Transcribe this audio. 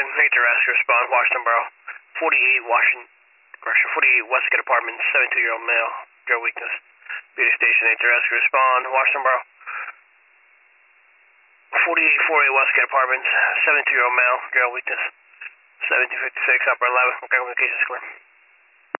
station, nature rescue respond, Washington Borough, 48 Westgate Apartments, 72-year-old male, drug weakness. Beauty station, nature rescue respond, Washington Borough, 48 Westgate Apartments, 72-year-old male, drug weakness. 1756 Upper 11, communications clear.